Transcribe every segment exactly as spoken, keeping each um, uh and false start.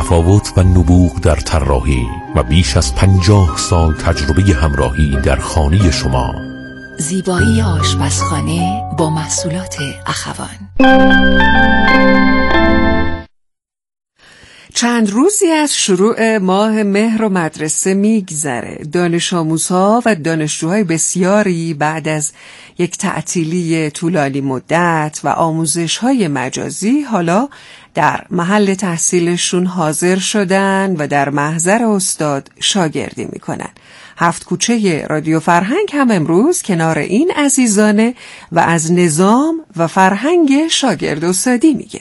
تفاوت و نبوغ در طراحی و بیش از پنجاه سال تجربه همراهی در خانه شما. زیبایی آشپزخانه با محصولات اخوان. چند روزی از شروع ماه مهر و مدرسه میگذره. دانش آموزها و دانشجوهای بسیاری بعد از یک تعطیلی طولانی مدت و آموزش‌های مجازی حالا در محل تحصیلشون حاضر شدن و در محضر استاد شاگردی میکنن. هفت کوچه رادیو فرهنگ هم امروز کنار این عزیزانه و از نظام و فرهنگ شاگرد استادی میگه.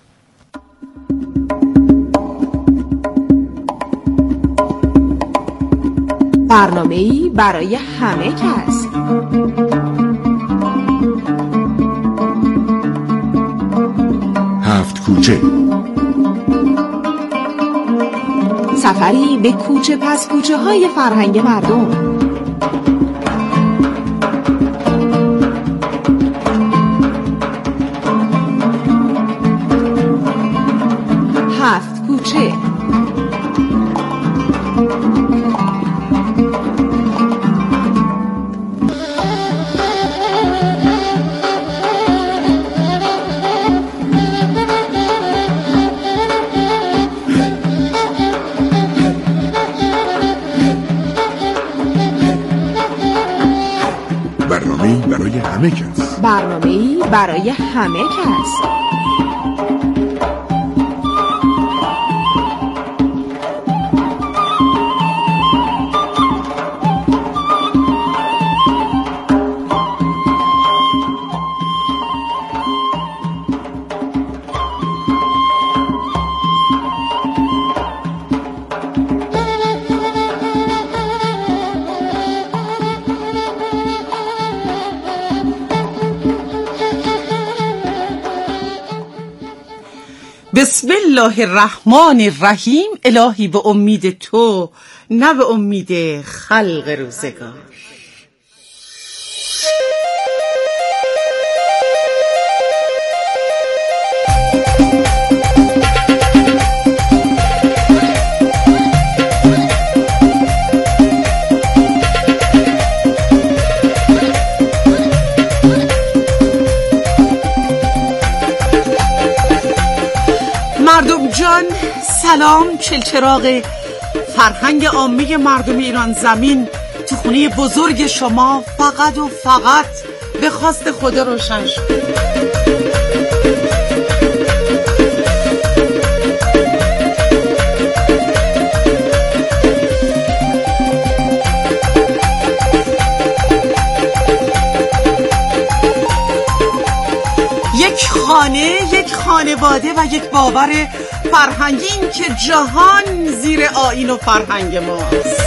برنامه‌ای برای همه کس. هفت کوچه، سفری به کوچه پس کوچه های فرهنگ مردم. هفت کوچه. برنامه‌ای برای همه کس. برنامه‌ای برای همه کس. بسم الله الرحمن الرحیم. الهی به امید تو نه به امید خلق روزگار. مردم جان سلام. چلچراغ فرهنگ عامه مردم ایران زمین تو خونه بزرگ شما فقط و فقط به خواست خدا روشن شد. یک خانه، یک خانواده و یک باور فرهنگی، این که جهان زیر آیین و فرهنگ ماست.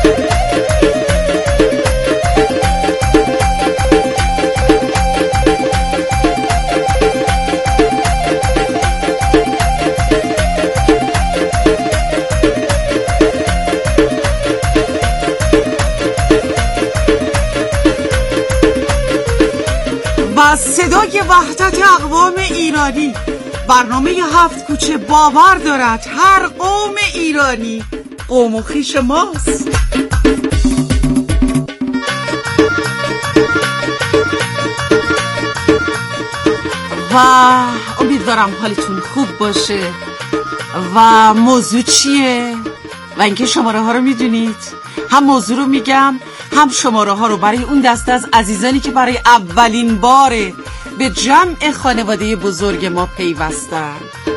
و صدای وحدت اقوام ایرانی، برنامه هفت کوچه باور دارد هر قوم ایرانی قوم و خویش ماست. و امیدوارم حالتون خوب باشه. و موضوع چیه؟ و اینکه شماره ها رو میدونید، هم موضوع رو میگم هم شماره ها رو برای اون دسته از عزیزانی که برای اولین باره به جمع خانواده بزرگ ما پیوستن.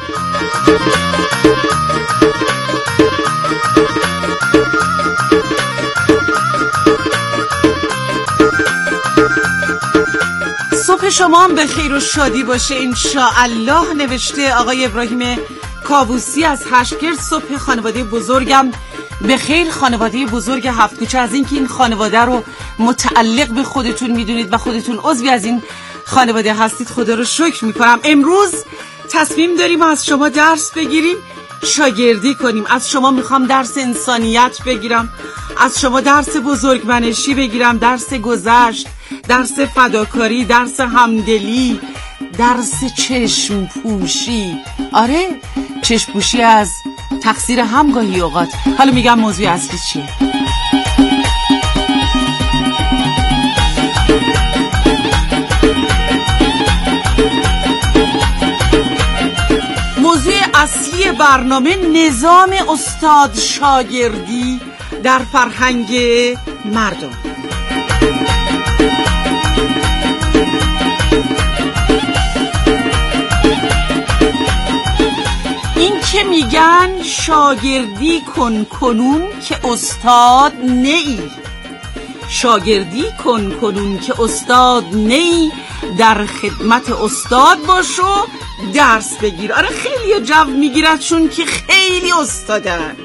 صبح شما هم به خیر و شادی باشه انشاءالله. نوشته آقای ابراهیم کاووسی از هشتگرد. صبح خانواده بزرگم به خیر. خانواده بزرگ هفت کوچه، از اینکه این خانواده رو متعلق به خودتون میدونید و خودتون عضوی از این خانواده هستید، خدا رو شکر میکنم. امروز تصمیم داریم از شما درس بگیریم، شاگردی کنیم. از شما میخوام درس انسانیت بگیرم، از شما درس بزرگمنشی بگیرم، درس گذشت، درس فداکاری، درس همدلی، درس چشم پوشی. آره، چشم پوشی از تقصیر هم گاهی اوقات. حالا میگم موضوع اصلی چیه. موضوع اصلی برنامه نظام استاد شاگردی در فرهنگ مردم. این که میگن شاگردی کن کنون که استاد نئی، شاگردی کن کنون که استاد نئی، در خدمت استاد باش و درس بگیر. آره خیلی جو میگیرد چون که خیلی استادن.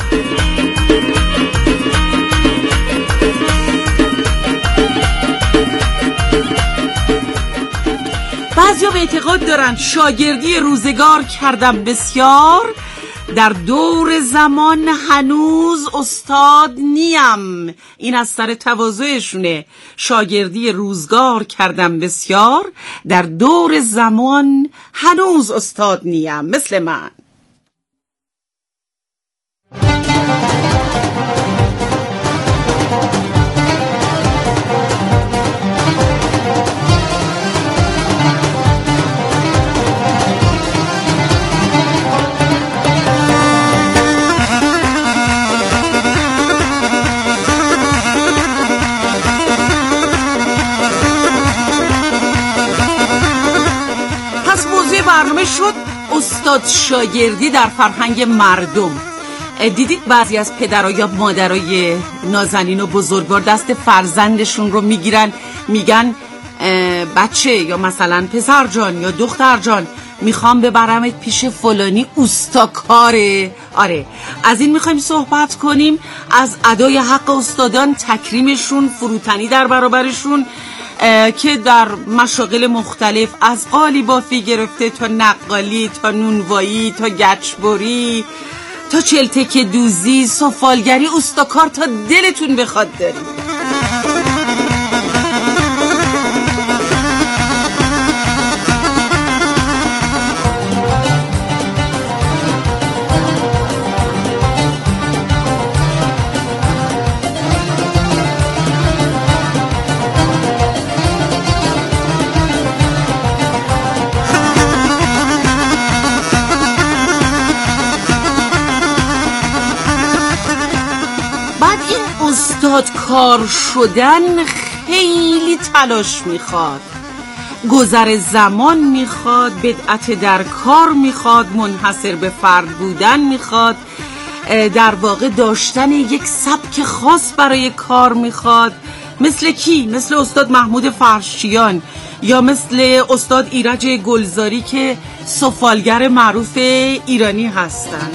بعضیا به اعتقاد دارن شاگردی روزگار کردم بسیار، در دور زمان هنوز استاد نیم. این از سر تواضعشونه. شاگردی روزگار کردم بسیار، در دور زمان هنوز استاد نیم. مثل من. برنامه شد استاد شاگردی در فرهنگ مردم. دیدید بعضی از پدرها یا مادرای نازنین و بزرگوار دست فرزندشون رو میگیرن، میگن بچه یا مثلا پسر جان یا دختر جان میخوام ببرمت پیش فلانی اوستاکاره. آره از این میخوایم صحبت کنیم، از ادای حق استادان، تکریمشون، فروتنی در برابرشون که در مشاغل مختلف از قالیبافی گرفته تا نقالی تا نونوایی تا گچبری تا چلتک دوزی سفالگری اوستاکار تا دلتون بخواد داریم. استاد کار شدن خیلی تلاش میخواد، گذر زمان میخواد، بدعت در کار میخواد، منحصر به فرد بودن میخواد، در واقع داشتن یک سبک خاص برای کار میخواد. مثل کی؟ مثل استاد محمود فرشیان یا مثل استاد ایرج گلزاری که سفالگر معروف ایرانی هستند.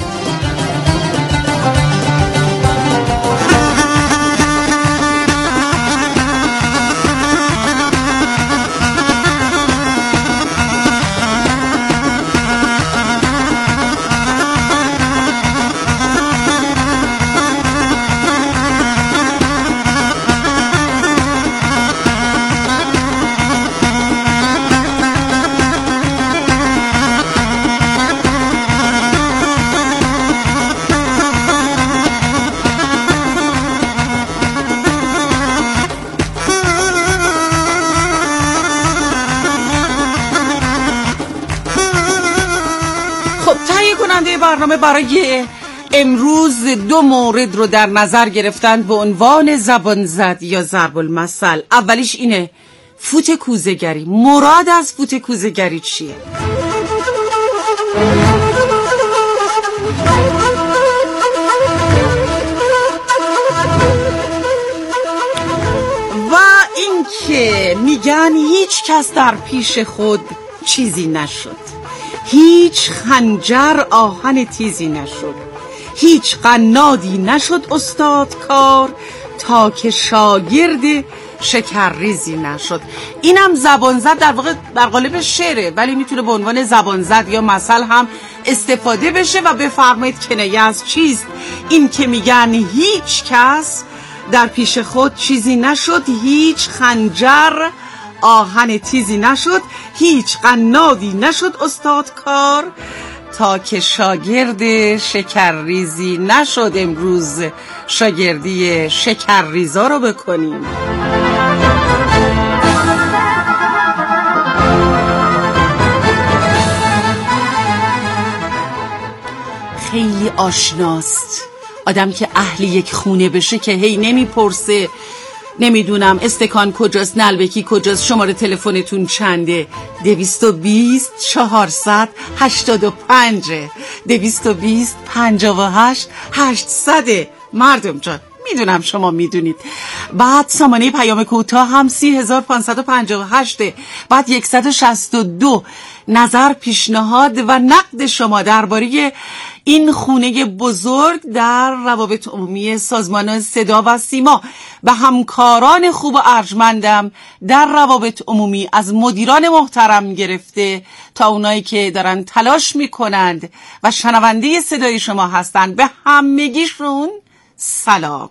برنامه برای امروز دو مورد رو در نظر گرفتن به عنوان زبان زد یا ضرب المثل. اولیش اینه فوت کوزه‌گری. مراد از فوت کوزه‌گری چیه؟ و این که میگن هیچ کس در پیش خود چیزی نشد، هیچ خنجر آهن تیزی نشد، هیچ قنادی نشد استاد کار، تا که شاگرد شکرریزی نشد. اینم زبان زد در واقع در قالب شعره، ولی میتونه به عنوان زبان زد یا مثل هم استفاده بشه. و بفرمایید کنایه از چیست؟ این که میگن هیچ کس در پیش خود چیزی نشد، هیچ خنجر آهن تیزی نشد، هیچ قنادی نشد استاد کار، تا که شاگرد شکرریزی نشد امروز شاگردی شکرریزا رو بکنیم. خیلی آشناست آدم که اهل یک خونه بشه که هی نمیپرسه نمیدونم استکان کجاست، نلبکی کجاست، شماره تلفنتون چنده. دویست و بیست چهارصد هشتاد و پنج دویست و بیست پنجاه و هشت هشتصد. مردم جان میدونم شما میدونید. بعد سامانه پیام کوتاه هم سی هزار پانصد و پنجاه و هشت. بعد صد و شصت و دو. نظر، پیشنهاد و نقد شما درباره این خونه بزرگ در روابط عمومی سازمان صدا و سیما و همکاران خوب و ارجمندم در روابط عمومی، از مدیران محترم گرفته تا اونایی که دارن تلاش میکنند و شنونده صدای شما هستند، به همگیشون سلام.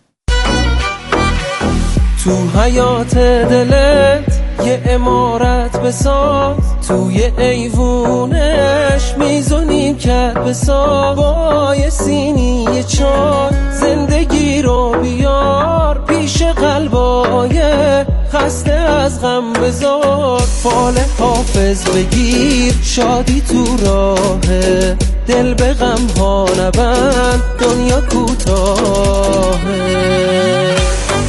تو حیات دلت یه عمارت بساز، توی ایوونش میزونیم کرد بساز، با یه سینی یه چای زندگی رو بیار پیش قلبای خسته از غم بزار. فال حافظ بگیر شادی تو راهه، دل به غم ها نبند دنیا کوتاهه.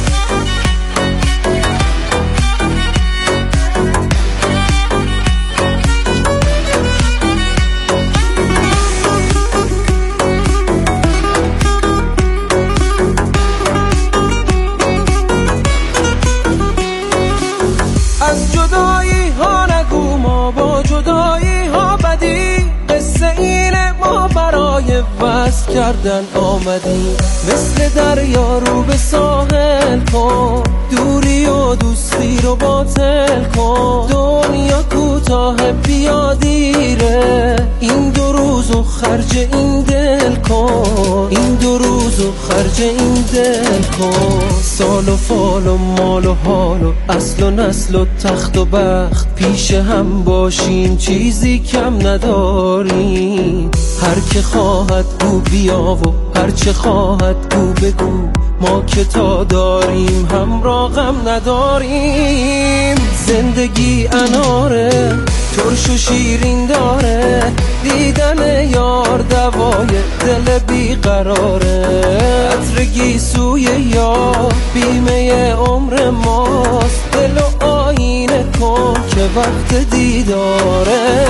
از جدایی ها نگو ما با جدایی ها بدی، قصه اینه ما برای وصل کردن آمدیم. مثل دریا رو به ساحل کن، دوری و دوستی رو باطل کن. دنیا کوتاه بیا دیره، این دو روزو خرج این دل کن، این دو روزو خرج این دل کن. سال و فال و مال و حال و اصل و نسل و تخت و بخت، پیش هم باشیم چیزی کم نداریم. هر که خواهد گو بیا و هر چه خواهد گو بگو، ما که تا داریم همراه غم نداریم. زندگی اناره ترش و شیرین داره، دیدن یار دوای دل بیقراره. عطر گیسوی یار بیمه عمر ماست، دل و آینه کن که وقت دیداره.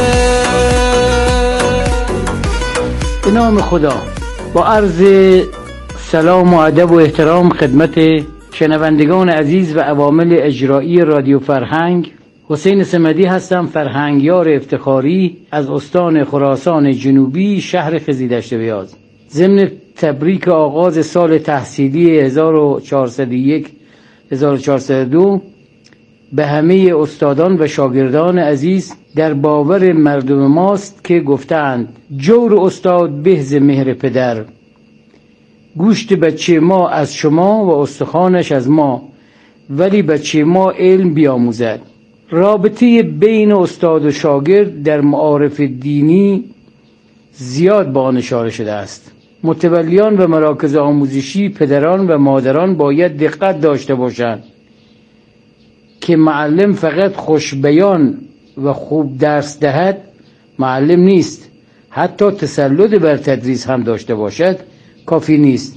به نام خدا، با عرض سلام و ادب و احترام خدمت شنوندگان عزیز و عوامل اجرایی رادیو فرهنگ، حسین صمدی هستم، فرهنگیار افتخاری از استان خراسان جنوبی، شهر خزیدشت بیاز. ضمن تبریک آغاز سال تحصیلی هزار و چهارصد و یک هزار و چهارصد و دو به همه استادان و شاگردان عزیز، در باور مردم ماست که گفتند جور استاد به ز مهر پدر، گوشت بچه ما از شما و استخوانش از ما، ولی بچه ما علم بیاموزد. رابطه بین استاد و شاگرد در معارف دینی زیاد با آن اشاره شده است. متولیان و مراکز آموزشی، پدران و مادران باید دقت داشته باشند که معلم فقط خوش بیان و خوب درس دهد معلم نیست، حتی تسلط بر تدریس هم داشته باشد کافی نیست.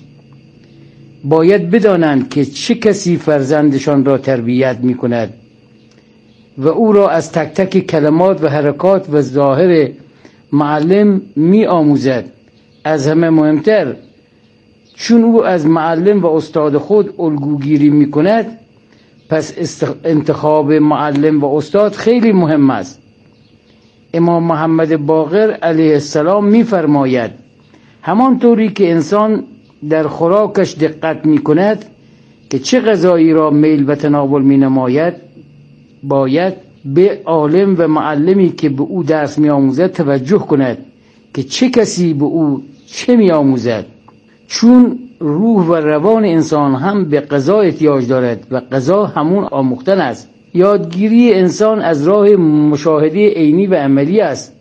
باید بدانند که چه کسی فرزندشان را تربیت می کند و او را از تک تک کلمات و حرکات و ظاهر معلم می آموزد. از همه مهمتر، چون او از معلم و استاد خود الگوگیری می کند، پس انتخاب معلم و استاد خیلی مهم است. امام محمد باقر علیه السلام می فرماید همانطوری که انسان در خوراکش دقت می کند که چه غذایی را میل و تناول می نماید، باید به عالم و معلمی که به او درس می آموزد توجه کند که چه کسی به او چه می آموزد، چون روح و روان انسان هم به غذا احتیاج دارد و غذا همون آموختن است. یادگیری انسان از راه مشاهده عینی و عملی است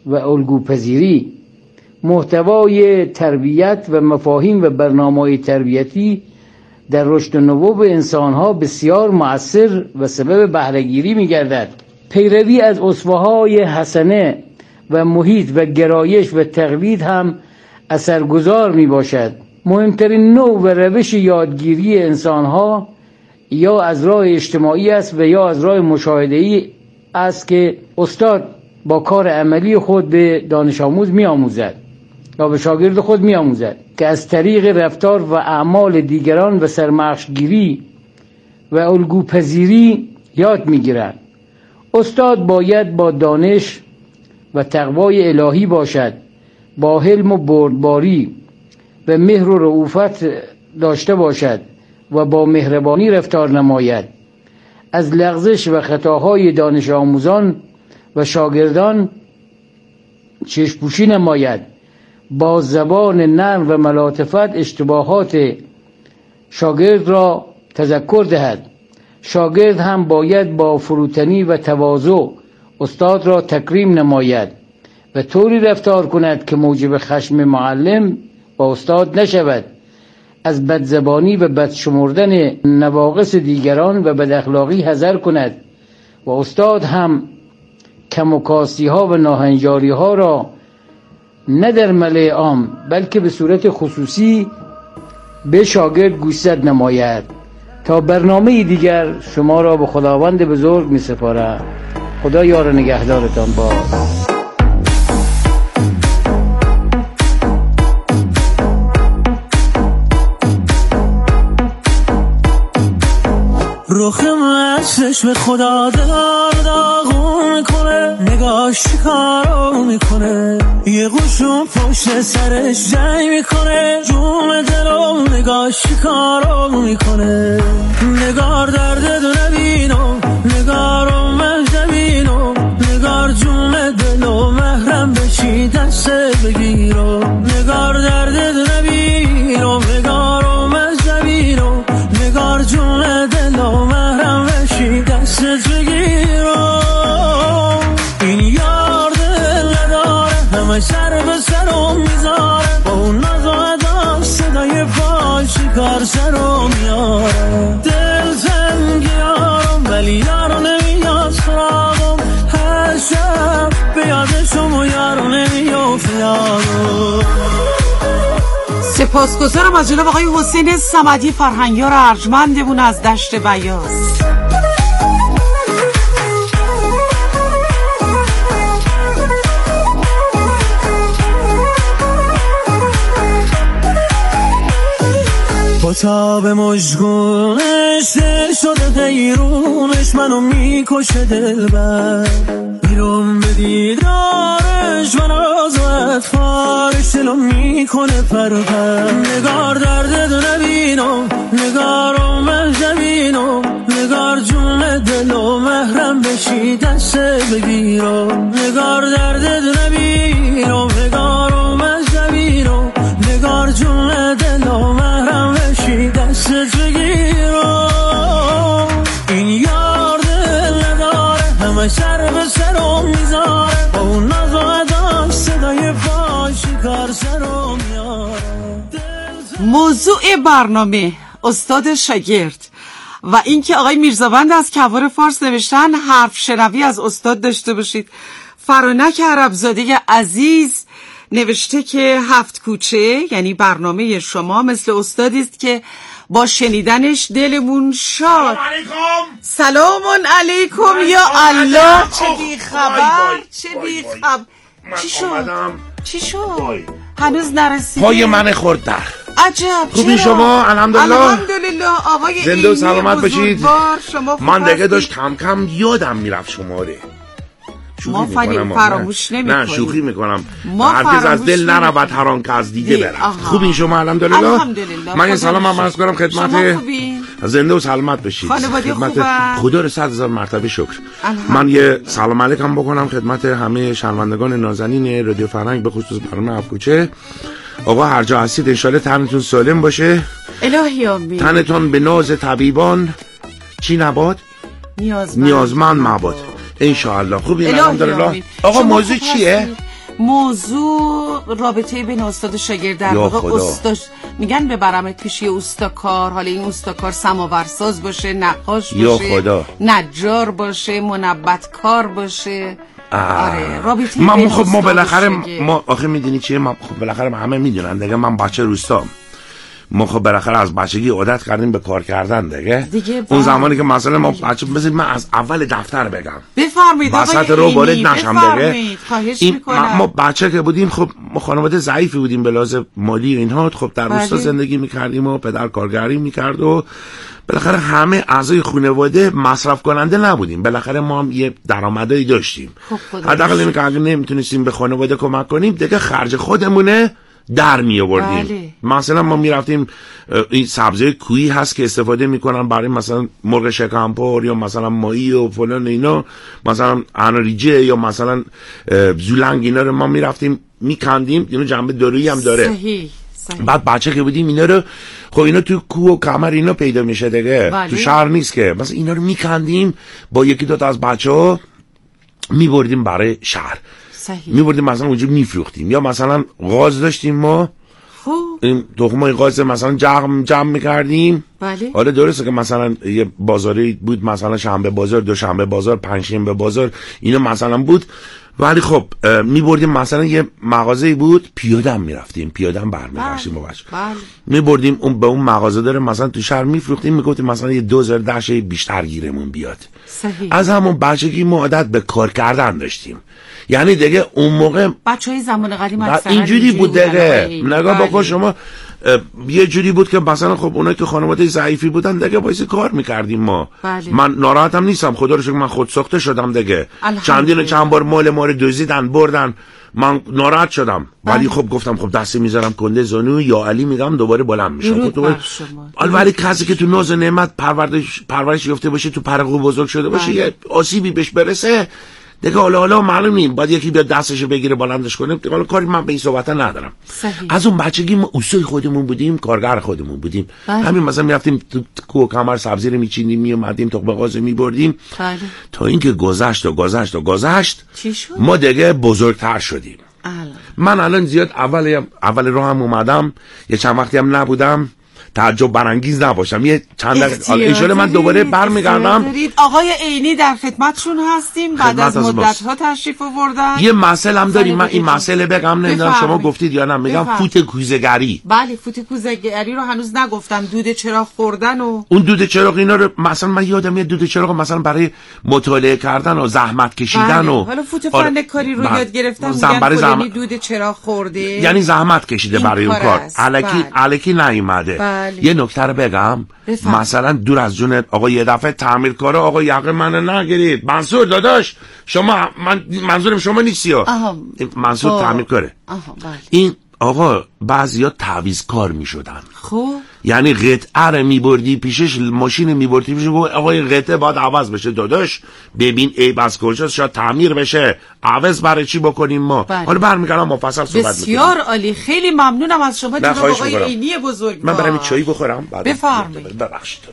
و الگوپذیری. محتوای تربیت و مفاهیم و برنامه‌های تربیتی در رشد و نمو انسان‌ها بسیار مؤثر و سبب بهره‌گیری می‌گردد. پیروی از اسوه‌های حسنه و محیط و گرایش و تقلید هم اثرگذار میباشد. مهمترین نوع و روش یادگیری انسانها یا از راه اجتماعی است و یا از راه مشاهده‌ای است که استاد با کار عملی خود به دانش آموز میآموزد یا به شاگرد خود میآموزد که از طریق رفتار و اعمال دیگران و سرمشق‌گیری و الگوپذیری یاد میگیرد. استاد باید با دانش و تقوای الهی باشد، با حلم و بردباری و مهر و رؤوفت داشته باشد و با مهربانی رفتار نماید. از لغزش و خطاهای دانش آموزان و شاگردان چشم‌پوشی نماید. با زبان نرم و ملاطفت اشتباهات شاگرد را تذکر دهد. شاگرد هم باید با فروتنی و تواضع استاد را تکریم نماید و طوری رفتار کند که موجب خشم معلم با استاد نشود. از بدزبانی و بدشمردن نواقص دیگران و بد اخلاقی حذر کند و استاد هم کم و کاستی ها و ناهنجاری ها را نه در ملأ عام بلکه به صورت خصوصی به شاگرد گوشزد نماید. تا برنامه دیگر شما را به خداوند بزرگ می سپارم. خدا یار نگهدارتان باد. رخ مشتش به خدا دار داغون میکنه، نگاش کارو میکنه، یه گوشو پشت سرش جنگ میکنه، جون دلو نگاش کارو میکنه. نگار درد دو نبینو، نگارو مهدبینو، نگار جون دلو محرم بشی دست بگیرو. نگار درد دو نبینو، نگارو مهدبینو، نگار جون دلو محرم بشی دست بگیرو. این یار دل نداره، همه سر به سرم میذاره، با اون ناز و ادا صدای پاش کار سرم میاره. دل تنگ یارم ولی یارو نمیاد سراغم، هر شب به یادشم و یارو نمیافت یارو. سپاسگزارم از جناب آقای حسین صمدی، فرهنگیار ارجمندمون از دشت بیاض. با تاب مژگونش دل شده حیرونش، منو میکشه دلبر، میرم به دیدارش، من از و اطفارش دلو میکنه پر پر. نگار درد دو نبینو، نگارو مهدبینو، نگار جون دلو محرم بشی دست بگیرو. نگار درد دو نبینو، نگارو مهدبینو، نگار جون دلو محرم بشی دست بگیرو. این یار دل نداره، همه سر به سرم میذاره، با اون ناز و ادا صدای پاش کار سرم میاره. موضوع برنامه استاد شاگرد و اینکه آقای میرزاوند از کوار فارس نوشتن حرف شنوی از استاد داشته باشید. فرانک عربزاده عزیز نوشته که هفت کوچه یعنی برنامه شما مثل استادی است که با شنیدنش دلمون شاد. سلام علیکم یا الله، چه بی خبر، چه بی خبر. چی شد؟ چی شد؟ هنوز نرسیدی؟ پای من خورد در. عجب. خوبی شما؟ الحمدلله. الحمدلله آقای زنده و سلامت باشید. من دیگه داشت کم کم یادم میرفت شماره. ما فراموش نمی کنیم. نه شوخی میکنم. هرگز از دل نرود هر آن که از دیگه برم. خوبین شما؟ الحمدلله. الحمدلله. من یه سلام هم عرض کنم خدمت زنده و سلامت باشید. خانواده خوبه؟ خدا رو صد هزار مرتبه شکر. من یه سلام علیکم بکنم خدمت همه شنوندگان نازنین رادیو فرهنگ، به خصوص برنامه هفت کوچه. آقا هر جا هستید انشالله تنتون سالم باشه. الهی آمین. تنتون به ناز طبیبان چی نباد؟ نیازمند نیازمند مباد. انشاءالله. خوبی؟ الحمدلله. آقا موضوع چیه؟ موضوع رابطه بین استاد و شاگرد در واقع استاد میگن ببرمت پیش یه استاکار، حالا این استاکار سماورساز باشه، نقاش باشه، نجار باشه، منبتکار باشه. آره رابطه من خب ما بالاخره ما آخه میدونی چیه، ما خب بالاخره همه میدونن دیگه، من بچه روستام، ما خب بالاخره از بچگی عادت کردیم به کار کردن دیگه, دیگه اون زمانی که مثلا ما بچه بذارید من از اول دفتر بگم بفرمایید وسط رو وارد نشم دیگه. این ما بچه که بودیم خب ما خانواده ضعیفی بودیم به لحاظ مالی اینها، خب در روستا زندگی میکردیم و پدر کارگری میکرد و بالاخره همه اعضای خانواده مصرف کننده نبودیم، بالاخره ما هم یه درآمدی داشتیم. حداقل اینکه اگه نمیتونستیم به خانواده کمک کنیم دیگه خرج خودمونه در می آوردیم. بله. مثلا ما می رفتیم این سبزی کویی هست که استفاده میکنن برای مثلا مرغ شکمپر یا مثلا ماهی و فلان اینا، مثلا اناریجه یا مثلا زولنگ، اینا رو ما می رفتیم می کندیم، اینو جنبه دارویی هم داره. صحیح. صحیح. بعد بچه که بودیم اینا رو خب اینا تو کوه و کمر اینا پیدا میشه دیگه. بله. تو شهر نیست که، مثلا اینا رو می کندیم با یکی دو تا از بچه‌ها می بردیم برای شهر. می بردیم مثلا اونجا میفروختیم، یا مثلا غاز داشتیم ما این تخمای غاز مثلا جمع جمع میکردیم. بله. حالا درسته که مثلا یه بازاری بود، مثلا شنبه بازار، دوشنبه بازار، پنجشنبه بازار، اینا مثلا بود، ولی خب می بردیم مثلا یه مغازه‌ای بود پیاده هم میرفتیم، پیاده هم برمیگشتیم با بچه. بله. می بردیم اون به اون مغازه داره مثلا تو شهر میفروختیم، میگفتیم مثلا یه دوزار دشه بیشتر گیرمون بیاد. صحیح. از همون بچگی ما عادت به کار کردن داشتیم، یعنی دیگه اون موقع بچهای زمان قدیم اکثرا اینجوری بود دیگه. نگاه بکن شما یه جوری بود که مثلا خب اونایی که خانواده ضعیفی بودن دیگه واسه کار میکردیم ما. بله. من ناراحتم نیستم، خدا رو شکر من خود ساخته شدم دیگه، چندین چند بار مال ما رو دزدیدن بردن، من ناراحت شدم. بله. ولی خب گفتم خب دستی میذارم کنده زانو یا علی میگم دوباره بلند میشم. ولی کسی که تو ناز و نعمت پرورش پرورش یافته باشه، تو پرقو بزرگ شده باشه، بله. یه آسیبی بهش برسه دیگه حالا حالا معلوم نیم، باید یکی بیاد دستشو بگیره بلندش کنه. حالا کاری من به این صحبتا ندارم. صحیح. از اون بچگی ما اوسای خودمون بودیم، کارگر خودمون بودیم. بله. همین مثلا میرفتیم تو کوه کمر سبزی رو میچیندیم، میومدیم تخم غاز میبردیم. بله. تا اینکه گذشت و گذشت و گذشت ما دیگه بزرگتر شدیم. الان. من الان زیاد اول اول راه هم اومدم، یه چند وقتی هم نبودم، تعجب برانگیز نباشم، یه چند دقیقه ان شاءالله من دوباره برمیگردم. آقای عینی در خدمتشون هستیم، بعد از مدت ها تشریف آوردن. یه مسئله هم داریم، من این مسئله بگم، نمیدونم شما گفتید یا نه، میگم فوت کوزه‌گری. بله فوت کوزه‌گری رو هنوز نگفتم، دود چراغ خوردن و اون دود چراغ اینا رو مثلا من یادم میاد دود چراغ مثلا برای مطالعه کردن و زحمت کشیدن و حالا فوت فن کاری رو یاد گرفتم، میگن زحمت دود چراغ خورده، یعنی زحمت کشیده برای اون کار، الکی الکی نیومده. یه نکته رو بگم، بفهم. مثلا دور از جون آقا یه دفعه تعمیرکاره آقا یقه منو نگیرید، منصور داداش شما، من منظورم شما نیستی ها، منصور تعمیرکاره، این آقا بعضیا تعویض کار میشدن. خب یعنی قطعه رو میبردی پیشش، ماشین میبردی پیشش، آقای قطعه باید عوض بشه داداش، ببین عیب از کجاست، شاید تعمیر بشه، عوض برای چی بکنیم ما. بله. حالا برمیگردم مفصل صحبت میکنم. بسیار عالی، خیلی ممنونم از شما جناب آقای عینی بزرگ. من برام چایی بخورم. بفرمایید. ببخشید.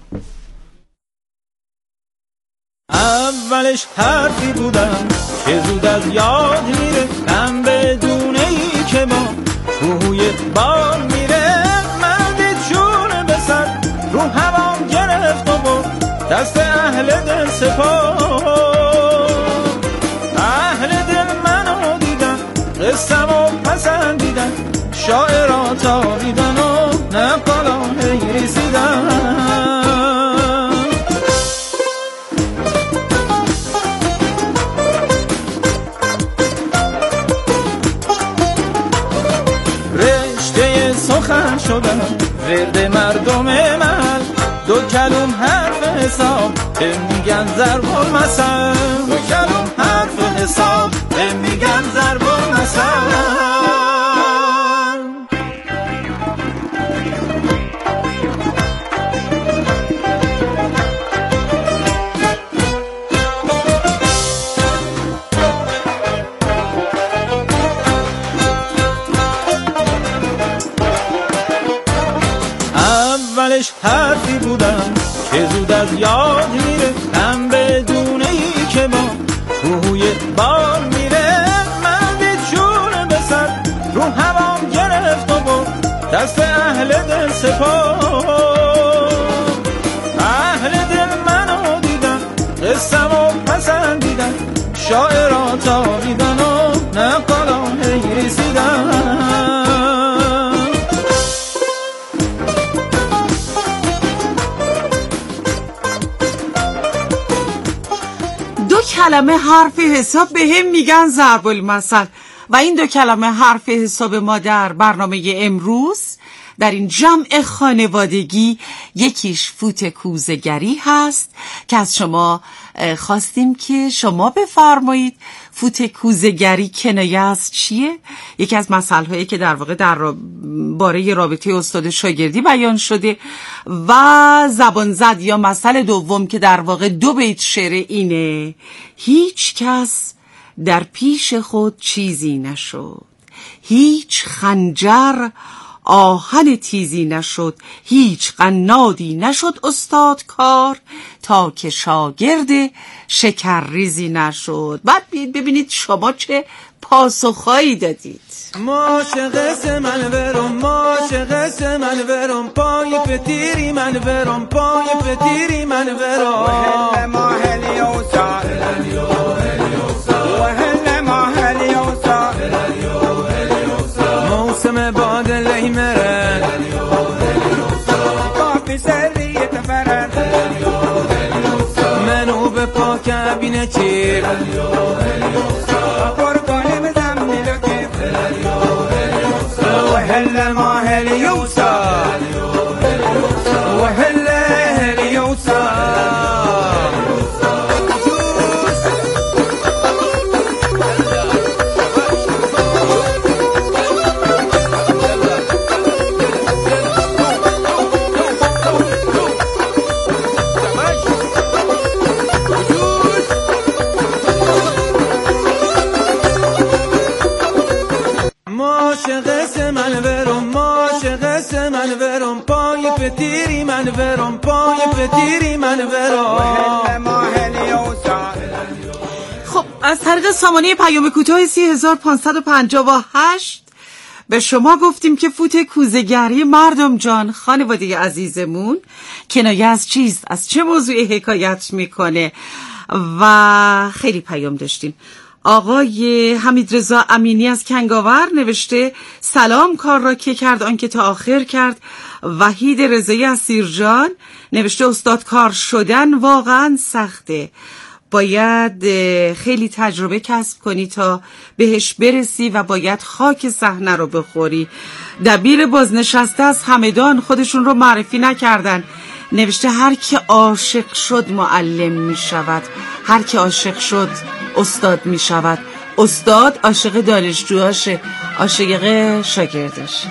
اولش حرفی بودم که زود از یاد میره، من بدون ای که ما روی بار میره، مرد چونه بسر رو هوام گرفت و برد دست اهل دل سپار، اهل دل منو دیدن، قصمو پسندیدن، شاعرها تاریدن و نقالا هیریسیدن. سخن شدم ورد مردم من، دو کلم حرف حساب به میگن ضرب المثل، دو کلم حرف حساب به میگن ضرب المثل. اولش حرفی بودم که زود از یاد میره، من بدون ای که با روی بار میره، من چون دست اهل دل سپار. اهل دل منو دیدن، قصمو پسندیدن، شاعران تابیدن و نقالان هی رسیدن. دو کلمه حرف حساب به هم میگن ضرب المثل و این دو کلمه حرف حساب ما در برنامه امروز در این جمع خانوادگی یکیش فوت کوزه‌گری هست که از شما خواستیم که شما بفرمایید فوت کوزه‌گری کنایه از چیه؟ یکی از مسائلی که در واقع در باره رابطه استاد شاگردی بیان شده و زبان زد یا مسئله دوم که در واقع دو بیت شعر اینه: هیچ کس در پیش خود چیزی نشد، هیچ خنجر آهن تیزی نشد، هیچ قنادی نشد استاد کار تا که شاگرد شکرریزی نشد. بعد ببینید شما چه پاسخهایی دادید. ماشقس من ورم، ماشقس من ورم، پای پتیری من ورم، پای پتیری من ورم. وهل ما هلیوسا وهل ما هلیوسا موسم باد لیمرن کافی سریت فرن منو به پاک بینه چیر قربانم زمینو که وهل ما هلیوسا وهل هلیوسا. ماشقس من ورم، ماشقس من ورم، پای پتیری من ورم، پای پتیری من ورم. خب از طریق سامانه پیام کوتاه سی هزار پانصد و پنجاه و هشت به شما گفتیم که فوت کوزه‌گری مردم جان خانواده عزیزمون کنایه از چیست، از چه موضوعی حکایت میکنه و خیلی پیام داشتیم. آقای حمید رضا امینی از کنگاور نوشته سلام، کار را که کرد آن که تا آخر کرد. وحید رضایی از سیرجان نوشته استاد کار شدن واقعا سخته، باید خیلی تجربه کسب کنی تا بهش برسی و باید خاک صحنه رو بخوری. دبیر بازنشسته از همدان خودشون رو معرفی نکردن، نوشته هر که عاشق شد معلم می شود، هر که عاشق شد استاد می شود. استاد عاشق دانشجوهاشه، عاشق شاگرداشه.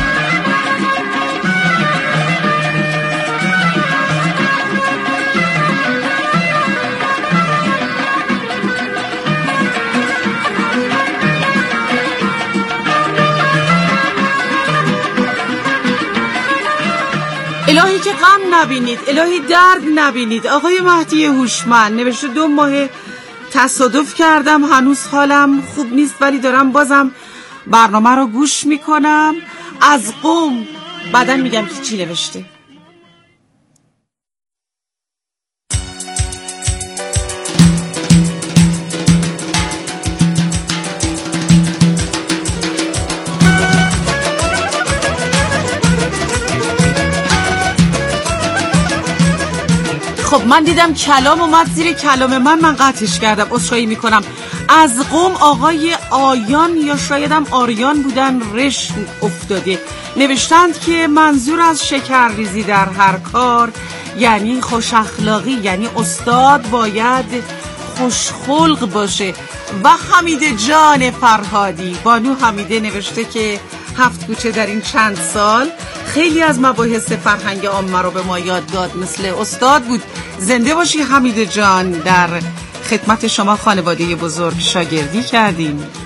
الهی که غم نبینید، الهی درد نبینید. آقای مهدی هوشمند نوشته دو ماه تصادف کردم، هنوز حالم خوب نیست ولی دارم بازم برنامه رو گوش میکنم. از قم بعداً میگم که چی نوشته. خب من دیدم کلام اومد زیر کلام من، من قطعش کردم، عذرخواهی میکنم. از قم آقای آیان یا شایدم آریان بودن، رش افتاده، نوشتند که منظور از شکرریزی در هر کار یعنی خوش اخلاقی، یعنی استاد باید خوشخلق باشه. و حمیده جان فرهادی، بانو حمیده نوشته که هفت کوچه در این چند سال خیلی از مباحث فرهنگ عامه رو به ما یاد داد، مثل استاد بود. زنده باشی حمیده جان، در خدمت شما خانواده بزرگ شاگردی کردیم.